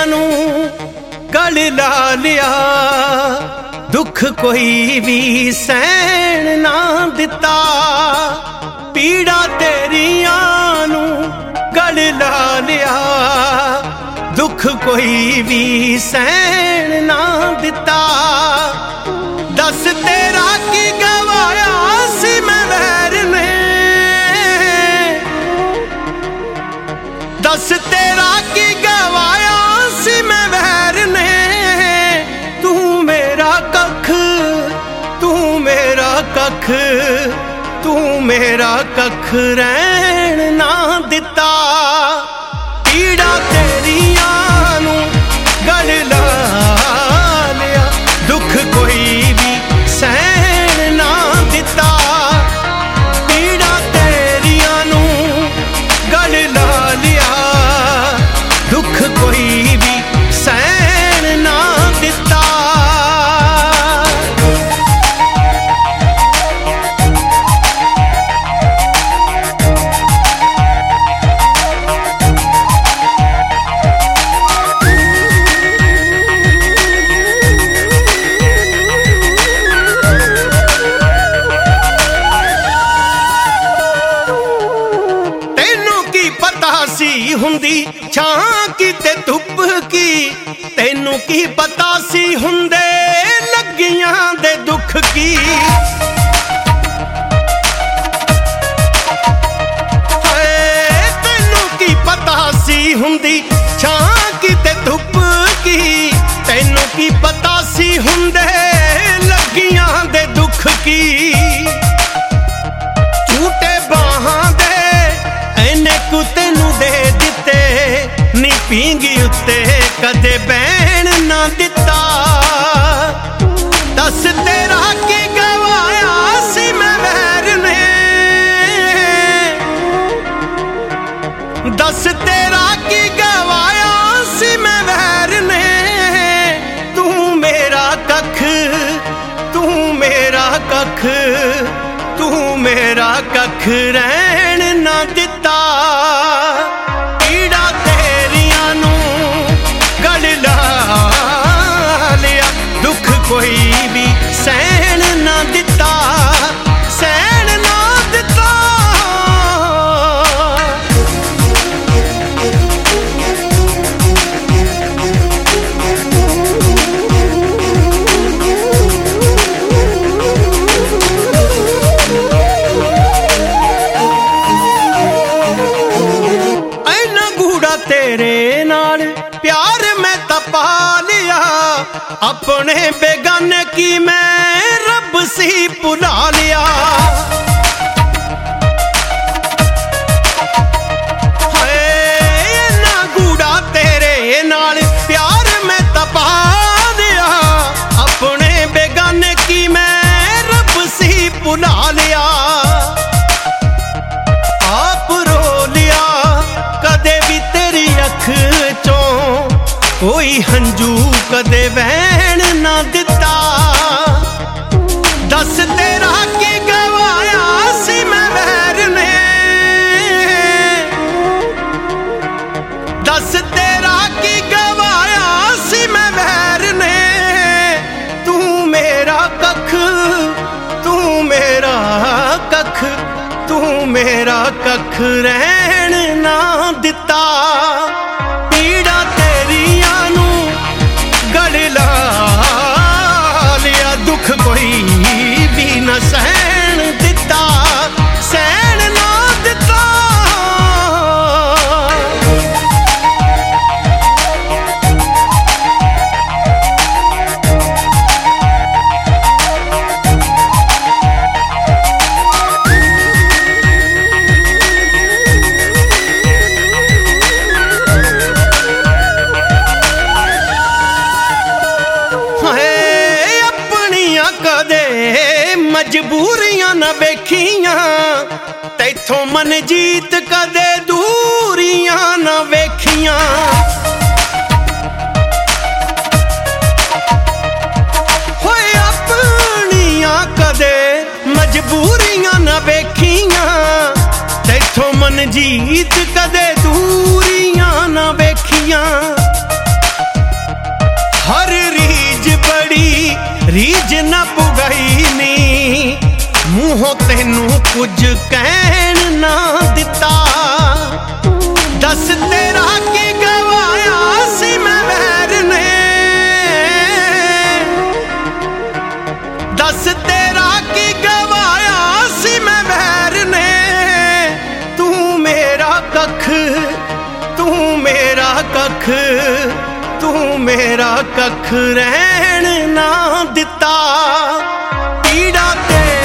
नू गल ला लिया, दुख कोई भी सहन ना दिता। पीड़ा तेरिया नू गल ला लिया, दुख कोई भी सहन ना दिता। दस तेरा की गवाया सी मैं वैर ने, दस तेरा की गवाया सी मैं वैर ने। तू मेरा कख, तू मेरा कख, तू मेरा कख रहन ना दिता। पीड़ा तेरिया नू गल ला लिया, दुख कोई भी सहन ना दिता। पीड़ा तेरिया नू गल ला लिया, दुख कोई भी सहन ना दिता। हुंदी छां की ते धुप की, तेनू की पता सी हुंदे लगियां दे दुख की। तेनू की पता सी हुंदी छां की ते धुप की, तेनू की पता सी हुंदे लगियां दे दुख की। झूठे बाहां दे एने कु तेनू दे दिते, नी पींगी उत्ते कदे बैन ना दिता। दस तेरा की गवाया सी मैं वैर ने, दस तेरा की गवाया सी मैं वैर ने। तू मेरा कख, तू मेरा कख, तू मेरा कख रहन ना दिता। पीड़ा तेरिया नू गल ला लिया, दुख कोई भी सहन ना दिता, सहन ना दिता। तेरे नाल प्यार मैं तपा लिया, अपने बेगाने की मैं रब सी भुला लिया। हाय ना गूड़ा तेरे नाल प्यार मैं तपा लिया, अपने बेगाने की मैं रब सी भुला लिया। आप रो लिया कदे भी तेरी अख चों, कोई हंजू कदे वहन ना दिता। दस तेरा की गवाया सी मैं वैर ने, दस तेरा की गवाया सी मैं वैर ने। तू मेरा कख, तू मेरा कख, तू मेरा कख रहन ना दिता। पीड़ा तेरिया नू गल ला लिया, दुख कोई भी न सहन दिता, सहन ना दिता। मजबूरियां न वेखियां, तैथों मन जीत कदे दूरियां न वेखियां। होए अपनियां कदे मजबूरियां न वेखियां, तैथों मन जीत कदे दूरियां न वेखियां। रीझ न पुगाई नी मूहों तेनू कुछ कहन ना दिता। दस तेरा की गवाया सी मैं वैर ने, दस तेरा की गवाया सी मैं वैर ने। तू मेरा कख, तू मेरा कख, तू मेरा कख रहन ना दिता। पीड़ा ते